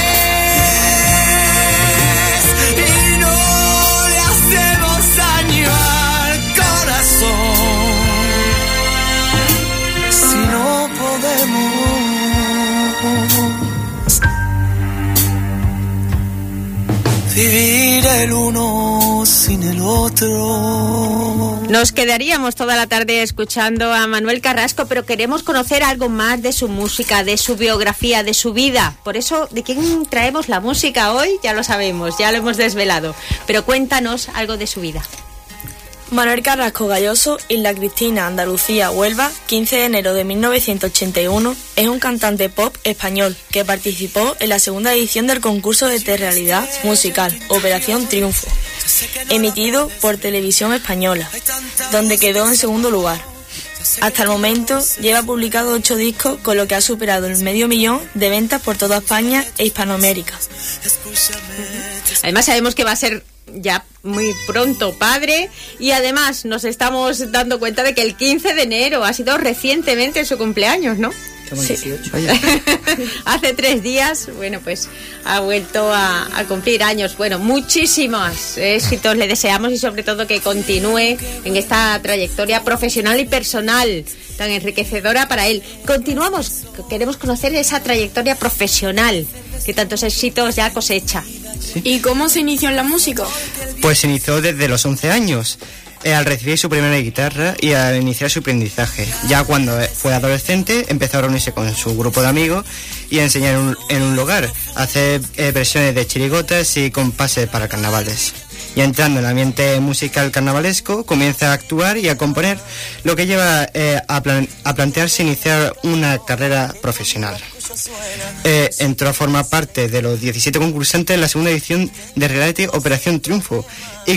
vez y no le hacemos daño al corazón? Si no podemos vivir el uno sin el otro. Nos quedaríamos toda la tarde escuchando a Manuel Carrasco, pero queremos conocer algo más de su música, de su biografía, de su vida. Por eso, ¿de quién traemos la música hoy? Ya lo sabemos, ya lo hemos desvelado. Pero cuéntanos algo de su vida. Manuel Carrasco Galloso, Isla Cristina, Andalucía, Huelva, 15 de enero de 1981, es un cantante pop español que participó en la segunda edición del concurso de teatralidad musical Operación Triunfo, emitido por Televisión Española, donde quedó en segundo lugar. Hasta el momento lleva publicado 8 discos, con lo que ha superado el 500.000 de ventas por toda España e Hispanoamérica. Además sabemos que va a ser ya muy pronto padre y además nos estamos dando cuenta de que el 15 de enero ha sido recientemente su cumpleaños, ¿no? Sí. Hace 3 días, bueno, pues ha vuelto a cumplir años. Bueno, muchísimos éxitos le deseamos y sobre todo que continúe en esta trayectoria profesional y personal tan enriquecedora para él. Continuamos, queremos conocer esa trayectoria profesional que tantos éxitos ya cosecha. ¿Sí? ¿Y cómo se inició en la música? Pues se inició desde los 11 años. Al recibir su primera guitarra y al iniciar su aprendizaje. Ya cuando fue adolescente empezó a reunirse con su grupo de amigos y a enseñar en un lugar, a hacer versiones de chirigotas y compases para carnavales. Y entrando en el ambiente musical carnavalesco, comienza a actuar y a componer, lo que lleva a plantearse iniciar una carrera profesional. Entró a formar parte de los 17 concursantes en la segunda edición de reality Operación Triunfo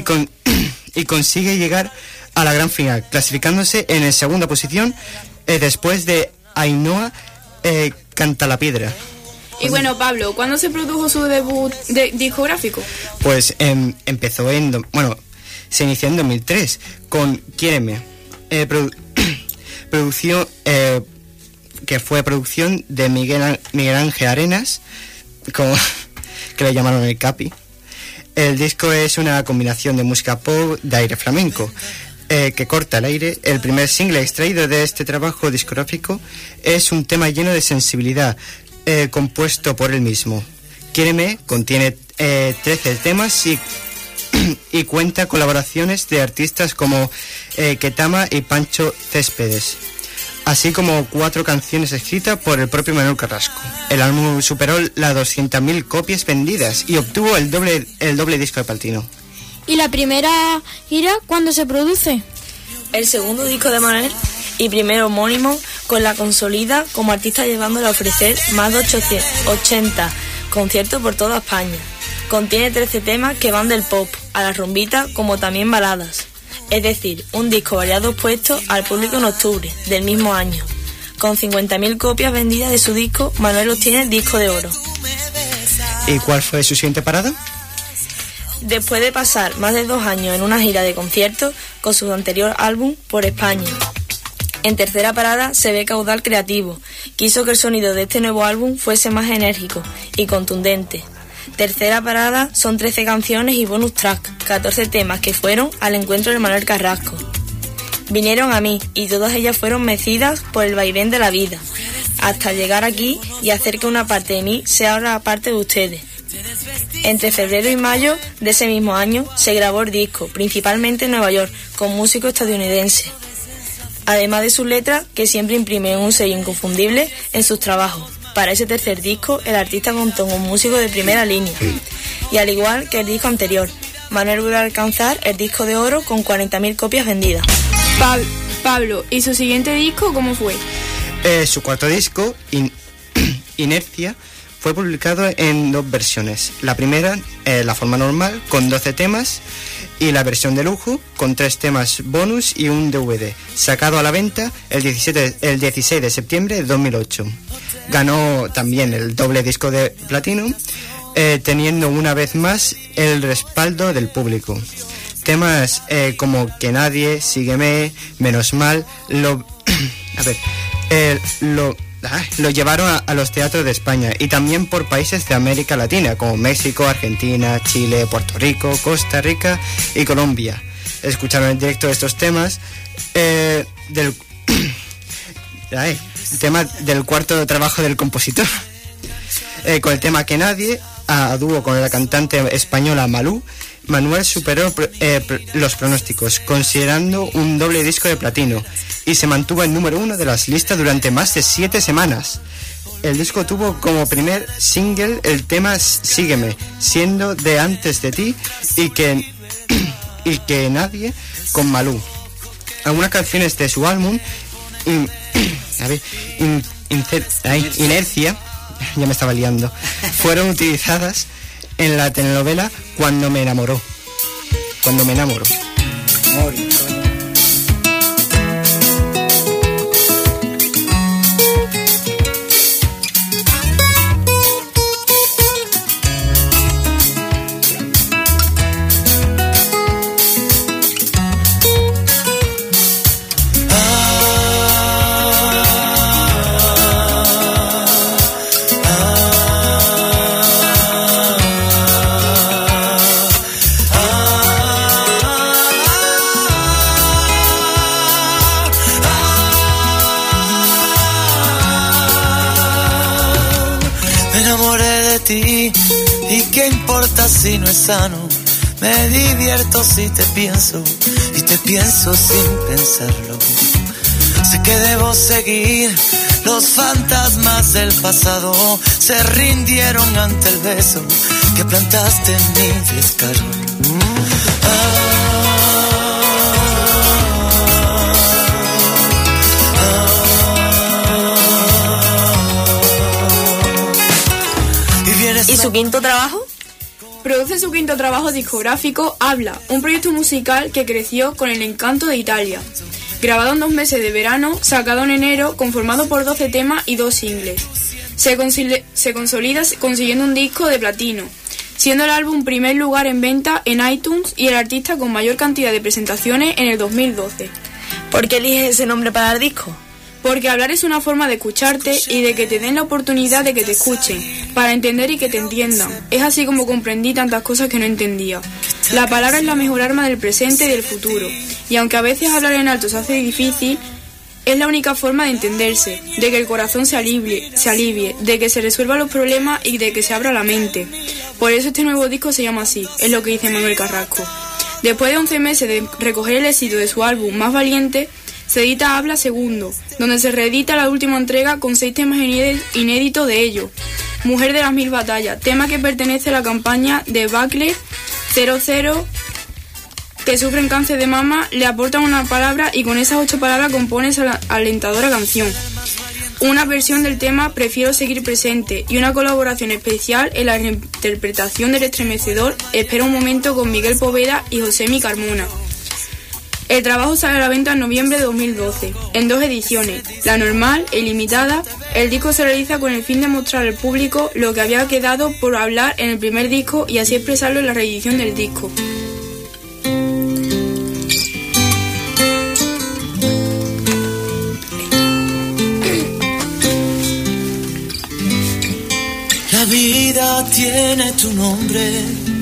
y consigue llegar a la gran final, clasificándose en la segunda posición después de Ainhoa Cantalapiedra. Y bueno, Pablo, ¿cuándo se produjo su debut discográfico? Pues se inició en 2003 con Quiéreme, producción que fue producción de Miguel Ángel Arenas, que le llamaron el Capi. El disco es una combinación de música pop de aire flamenco, que corta el aire. El primer single extraído de este trabajo discográfico es un tema lleno de sensibilidad, compuesto por él mismo. Quiéreme contiene 13 temas y cuenta colaboraciones de artistas como Ketama y Pancho Céspedes, así como 4 canciones escritas por el propio Manuel Carrasco. El álbum superó las 200.000 copias vendidas y obtuvo el doble disco de platino. ¿Y la primera gira cuándo se produce? El segundo disco de Manuel y primero homónimo con la consolida como artista llevándole a ofrecer más de 80 conciertos por toda España. Contiene 13 temas que van del pop a la rumbita como también baladas. Es decir, un disco variado expuesto al público en octubre del mismo año. Con 50.000 copias vendidas de su disco, Manuel obtiene el disco de oro. ¿Y cuál fue su siguiente parada? Después de pasar más de 2 años en una gira de conciertos con su anterior álbum por España. En tercera parada se ve Caudal Creativo. Quiso que el sonido de este nuevo álbum fuese más enérgico y contundente. Tercera parada son 13 canciones y bonus track, 14 temas que fueron al encuentro de Manuel Carrasco. Vinieron a mí y todas ellas fueron mecidas por el vaivén de la vida, hasta llegar aquí y hacer que una parte de mí sea ahora parte de ustedes. Entre febrero y mayo de ese mismo año se grabó el disco, principalmente en Nueva York, con músicos estadounidenses. Además de sus letras, que siempre imprimen un sello inconfundible en sus trabajos. Para ese tercer disco, el artista contó con un músico de primera línea. Y al igual que el disco anterior, Manuel vuelve a alcanzar el disco de oro con 40.000 copias vendidas. Pablo, ¿y su siguiente disco cómo fue? Su cuarto disco, Inercia, fue publicado en 2 versiones. La primera, la forma normal, con 12 temas, y la versión de lujo, con 3 temas bonus y un DVD, sacado a la venta el 16 de septiembre de 2008. Ganó también el doble disco de platino, teniendo una vez más el respaldo del público. Temas como Que Nadie, Sígueme, Menos Mal, lo llevaron a los teatros de España y también por países de América Latina como México, Argentina, Chile, Puerto Rico, Costa Rica y Colombia. Escucharon en directo estos temas tema del cuarto trabajo del compositor. Con el tema Que Nadie, a dúo con la cantante española Malú, Manuel superó los pronósticos, considerando un doble disco de platino, y se mantuvo en número 1 de las listas durante más de 7 semanas. El disco tuvo como primer single el tema Sígueme, siendo de Antes de ti y que Nadie con Malú. Algunas canciones de su álbum Inercia, ya me estaba liando, fueron utilizadas en la telenovela Cuando me enamoró. ¿Y qué importa si no es sano? Me divierto si te pienso y te pienso sin pensarlo. Sé que debo seguir, los fantasmas del pasado se rindieron ante el beso que plantaste en mi descaro. ¿Y su quinto trabajo? Produce su quinto trabajo discográfico, Habla, un proyecto musical que creció con el encanto de Italia. Grabado en 2 meses de verano, sacado en enero, conformado por 12 temas y 2 singles. Se consolida consiguiendo un disco de platino, siendo el álbum primer lugar en venta en iTunes y el artista con mayor cantidad de presentaciones en el 2012. ¿Por qué eliges ese nombre para el disco? Porque hablar es una forma de escucharte y de que te den la oportunidad de que te escuchen, para entender y que te entiendan. Es así como comprendí tantas cosas que no entendía. La palabra es la mejor arma del presente y del futuro, y aunque a veces hablar en alto se hace difícil, es la única forma de entenderse, de que el corazón se alivie, de que se resuelvan los problemas y de que se abra la mente. Por eso este nuevo disco se llama así, es lo que dice Manuel Carrasco. Después de 11 meses de recoger el éxito de su álbum Más Valiente, se edita Habla segundo, donde se reedita la última entrega con 6 temas inéditos de ellos. Mujer de las 1000 batallas, tema que pertenece a la campaña de Bacle 00, que sufren cáncer de mama, le aportan una palabra y con esas 8 palabras compone esa alentadora canción. una versión del tema Prefiero seguir presente y una colaboración especial en la reinterpretación del estremecedor Espera un momento con Miguel Poveda y Josemi Carmona. El trabajo sale a la venta en noviembre de 2012, en 2 ediciones, la normal e ilimitada. El disco se realiza con el fin de mostrar al público lo que había quedado por hablar en el primer disco y así expresarlo en la reedición del disco. La vida tiene tu nombre,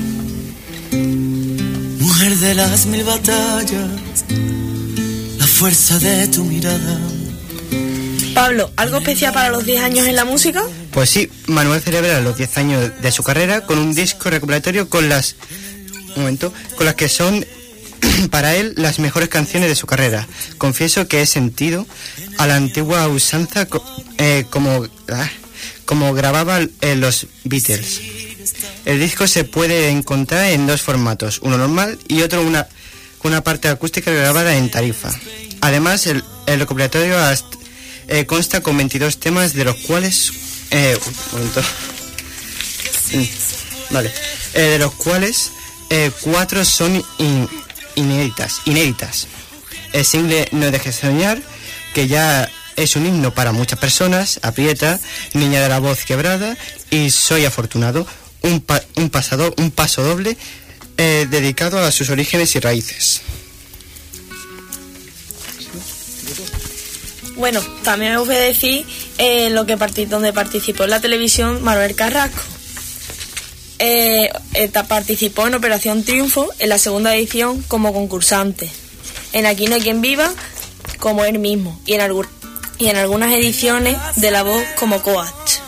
mujer de las 1000 batallas, la fuerza de tu mirada. Pablo, ¿algo especial para los 10 años en la música? Pues sí, Manuel celebra los 10 años de su carrera con un disco recopilatorio con las que son para él las mejores canciones de su carrera. Confieso que he sentido a la antigua usanza como grababan los Beatles. El disco se puede encontrar en 2 formatos, uno normal y otro con una parte acústica grabada en tarifa. Además, el recopilatorio consta con 22 temas, de los cuales... de los cuales 4 son inéditas. El single No dejes soñar, que ya es un himno para muchas personas, Aprieta, Niña de la voz quebrada y Soy afortunado, un paso doble dedicado a sus orígenes y raíces. Bueno, también os voy a decir donde participó en la televisión Manuel Carrasco. Participó en Operación Triunfo en la 2ª edición como concursante, en Aquí no hay quien viva como él mismo y en algunas ediciones de La Voz como coach.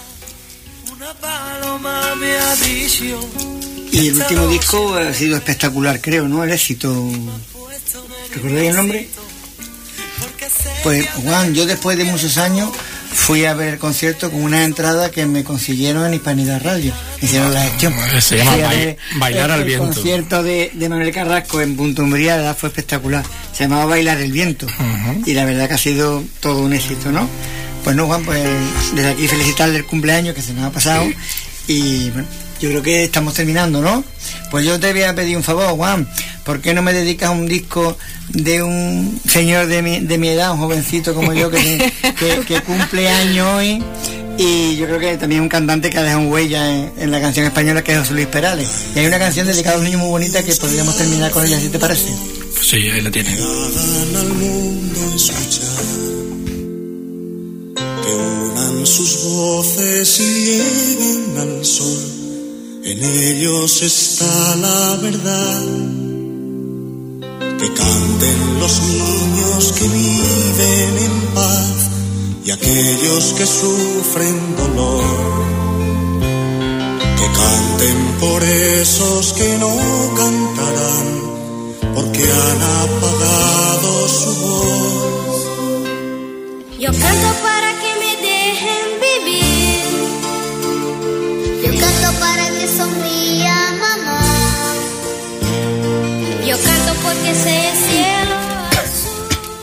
Y el último disco ha sido espectacular, creo, ¿no? El éxito. ¿Recordáis el nombre? Pues Juan, yo después de muchos años fui a ver el concierto con una entrada que me consiguieron en Hispanidad Radio. Hicieron la gestión. Se llama Bailar al Viento. El concierto de Manuel Carrasco en Punto Umbría, la verdad, fue espectacular. Se llamaba Bailar el Viento. Y la verdad que ha sido todo un éxito, ¿no? Pues no, Juan, pues desde aquí felicitarle el cumpleaños que se nos ha pasado. Y bueno, yo creo que estamos terminando, ¿no? Pues yo te voy a pedir un favor, Juan. ¿Por qué no me dedicas un disco de un señor de mi edad, un jovencito como yo, que cumple años hoy? Y yo creo que también un cantante que ha dejado huella en la canción española, que es José Luis Perales. Y hay una canción dedicada a un niño muy bonita que podríamos terminar con ella, ¿si te parece? Sí, ahí la tiene. Que unan sus voces y lleguen al sol. En ellos está la verdad. Que canten los niños que viven en paz y aquellos que sufren dolor. Que canten por esos que no cantarán, porque han apagado su voz. Yo canto para que me dejen vivir. Yo canto para que sonría mamá. Yo canto porque sé el cielo azul.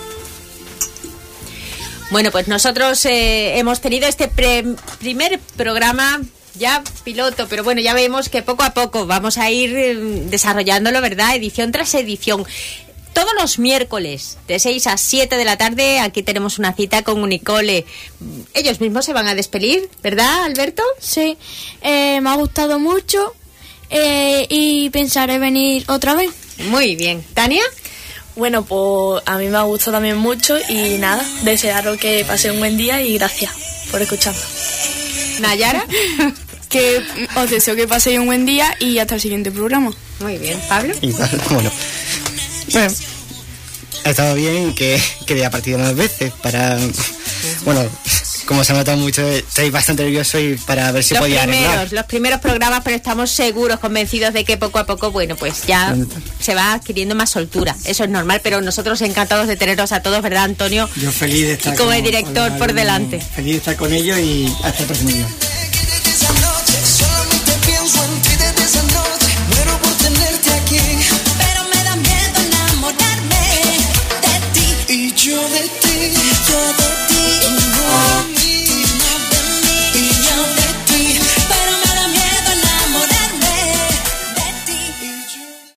Bueno, pues nosotros hemos tenido este primer programa ya piloto, pero bueno, ya vemos que poco a poco vamos a ir desarrollándolo, ¿verdad? Edición tras edición. Todos los miércoles, de 6 a 7 de la tarde, aquí tenemos una cita con Unicole. Ellos mismos se van a despedir, ¿verdad, Alberto? Sí, me ha gustado mucho y pensaré venir otra vez. Muy bien. ¿Tania? Bueno, pues a mí me ha gustado también mucho y nada, desearos que paséis un buen día y gracias por escucharnos. ¿Nayara? Que os deseo que paséis un buen día y hasta el siguiente programa. Muy bien. ¿Pablo? Bueno, ha estado bien que haya partido más veces para... Bueno, como se ha notado mucho, estoy bastante nervioso y para ver si podía arreglar. Los primeros programas, pero estamos seguros, convencidos de que poco a poco, bueno, pues ya se va adquiriendo más soltura. Eso es normal, pero nosotros encantados de teneros a todos, ¿verdad, Antonio? Yo feliz de estar como el director por delante. Feliz de estar con ellos y hasta el próximo día. Solamente pienso en ti desde esa noche, muero por tenerte aquí, pero me da miedo enamorarme de ti y yo de ti, yo de ti.